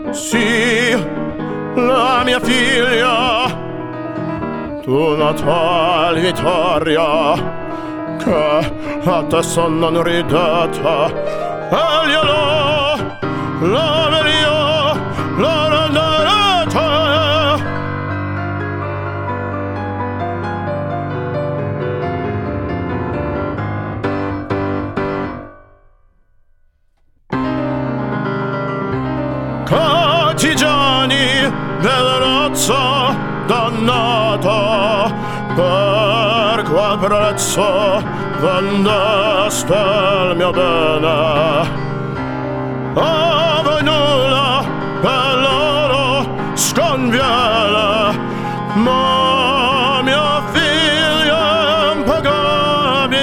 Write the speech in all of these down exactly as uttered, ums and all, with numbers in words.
sì, la mia figlia, tu natal vittoria, che adesso non ridata, aglielo, la velia, la renderete. Partigiani della razza dannata, per qual prezzo vendeste il mio bene? A voi nulla per loro sconviene, ma mia figlia è impagabile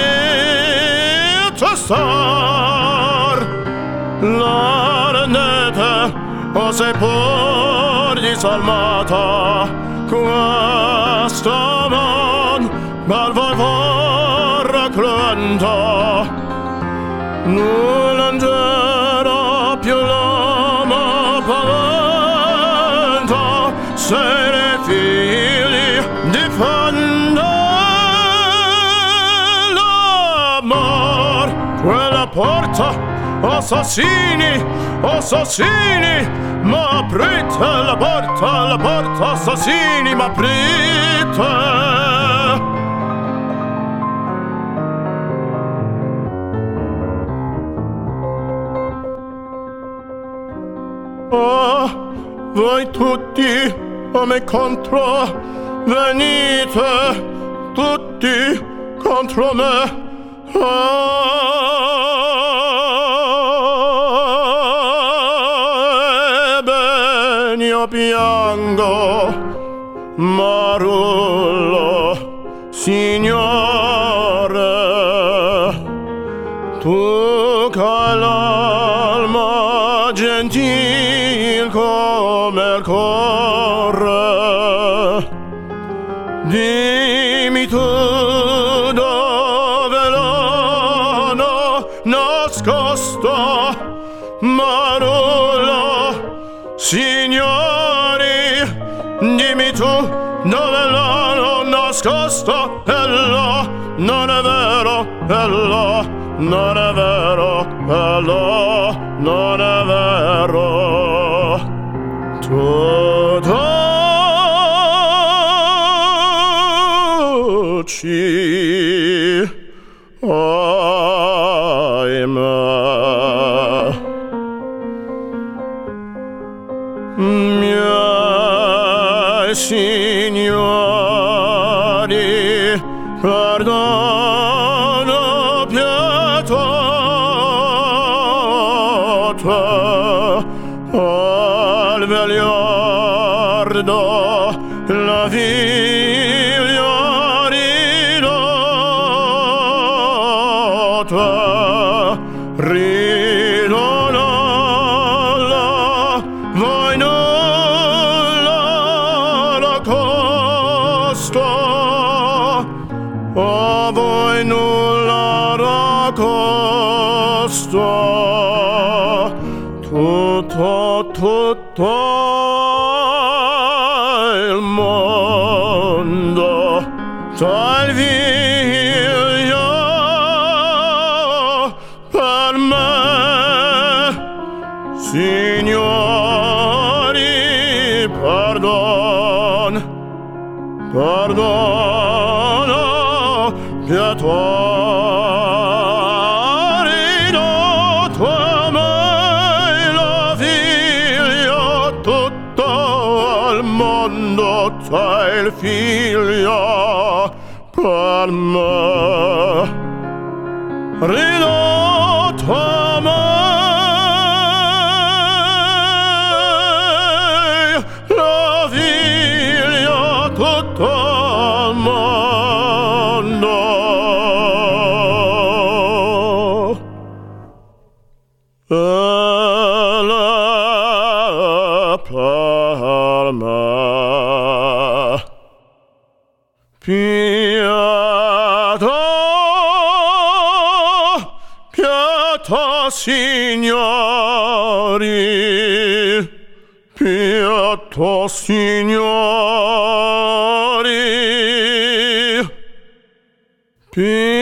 testar. La rendete o sei pur disalmata, questa man per voi vorrà cruenta, non langerà più l'ama paventa, se ne figli difende l'amor. Quella porta, assassini, assassini, ma aprite la porta, la porta, assassini, ma aprite. Ah, voi tutti a me contro venite, tutti contro me. Ah, io piango, marullo, signore, tu che l'alma gentil come il cuore, dimmi tu dove l'hanno nascosto, marullo, signori, dimmi tu dove l'hanno nascosto. Ella non è vero, ella non è vero, ella non è vero. Tu taci, ahimè. Miei signori, perdono, pietà, al vegliardo la figlia ridota, ridona la, voi nulla raccosta, a voi nulla raccosta, tutto, tutto il mondo tal figlio per me, signori, pardon, perdono, pietà, ridotto a me la figlia, tutto al mondo c'è il figlio per me, ridotto a me la figlia, tutto al mondo. Ella per me, pietà, pietà, signori, Pietà, Signori, Pietà.